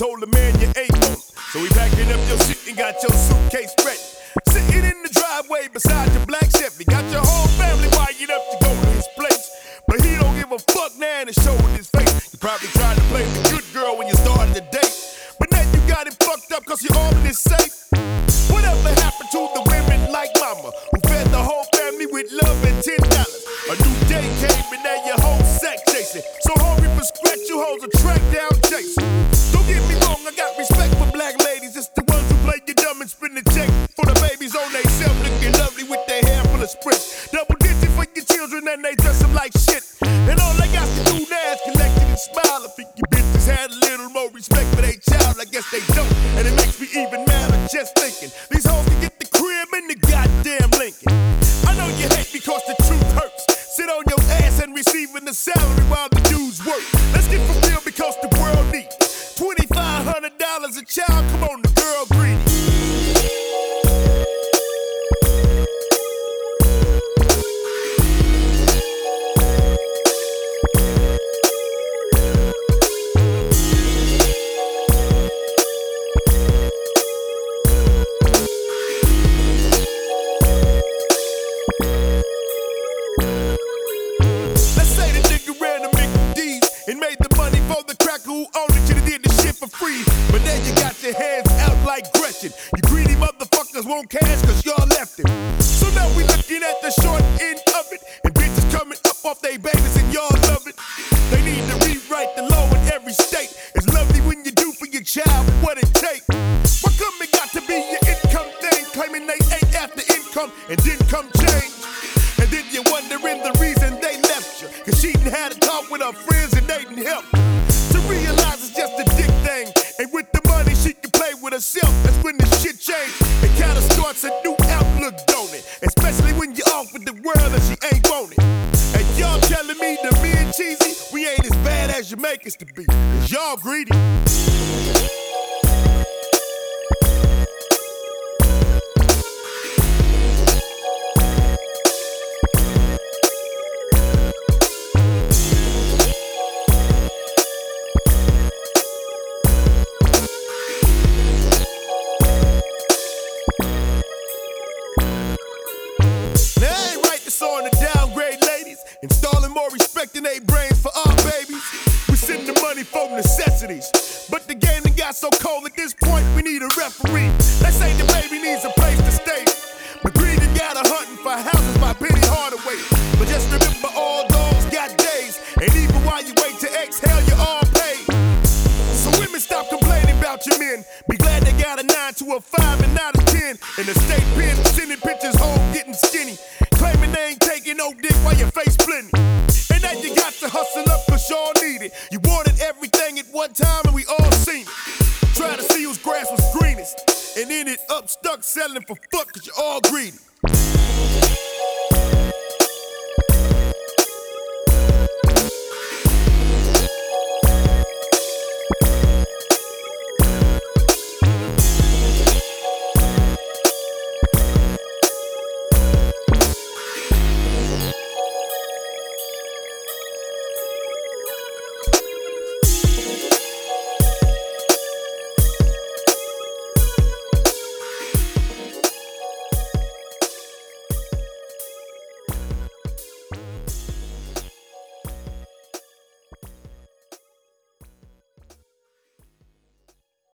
told the man you ain't want it. So he packing up your shit and got your suitcase ready. Sitting in the driveway beside your black Chevy. Got your whole family wired up to go to his place. But he don't give a fuck now and it's showing his face. You probably tried to play the good girl when you started the date. But now you got it fucked up cause your arm is safe. Whatever happened to the women like mama who fed the whole family with love and $10? A new day came and now your whole sack chasing. So hungry for scratch, you hoes a track down chasing. Don't get me wrong, I got respect for black ladies. It's the ones who play you dumb and spin the check for the babies on they self looking lovely with their hair full of spritz. Double digit for your children and they dress them like shit. And all they got to do now is collect it and smile. I think you bitches had a little more respect for their child. I guess they don't, and it makes me even madder just thinking these hoes can get the crib and the goddamn Lincoln. I know you hate me cause the truth hurts. Sit on your ass and receiving the salary while the dudes work. Let's get for real because the world needs $2,500 a child. Come on, the girl greedy. And made the money for the cracker who owned it. Should've did the shit for free. But now you got your hands out like Gretchen. You greedy motherfuckers won't cash cause y'all left it. So now we looking at the short end of it. And bitches coming up off they babies and y'all love it. They need to rewrite the law in every state. It's lovely when you do for your child what it takes. What come it got to be your income thing? Claiming they ate after income and didn't come change. And then you're wondering the reason they left you. Cause she done had a talk with her friends and they didn't help. To realize it's just a dick thing. And with the money she can play with herself. That's when the shit changed. It kinda starts a new outlook, don't it? Especially when you're off with the world and she ain't want it. And y'all telling me that me and Cheesy, we ain't as bad as you make us to be. Cause y'all greedy. On the downgrade ladies, installing more respect in they brains for our babies. We send the money for necessities, but the game done got so cold at this point we need a referee. They say the baby needs a place to stay, but greed done got her hunting for houses by Penny Hardaway. But just remember all dogs got days, and even while you wait to exhale you all paid. So women stop complaining about your men. Be glad they got a 9 to a 5 and not a 10. In the state pen, sending pictures home getting skinny. Claiming they ain't taking no dick while your face blending. And now you got to hustle up cause y'all need it. You wanted everything at one time and we all seen it. Try to see whose grass was greenest. And ended up stuck selling for fuck cause you're all greedy.